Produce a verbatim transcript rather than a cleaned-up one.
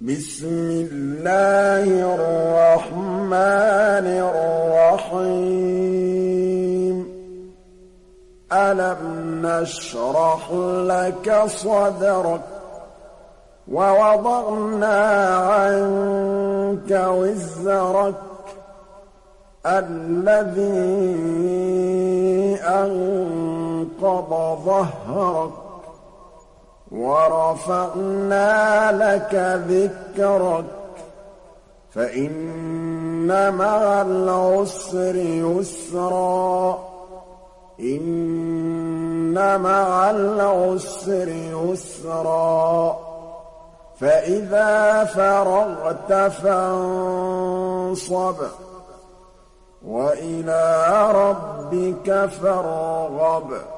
بسم الله الرحمن الرحيم ألم نشرح لك صدرك ووضعنا عنك وزرك الذي أنقض ظهرك ورفعنا لك ذكرك فإن مع العسر يسرا إن مع العسر يسرا فإذا فرغت فانصب وإلى ربك فارغب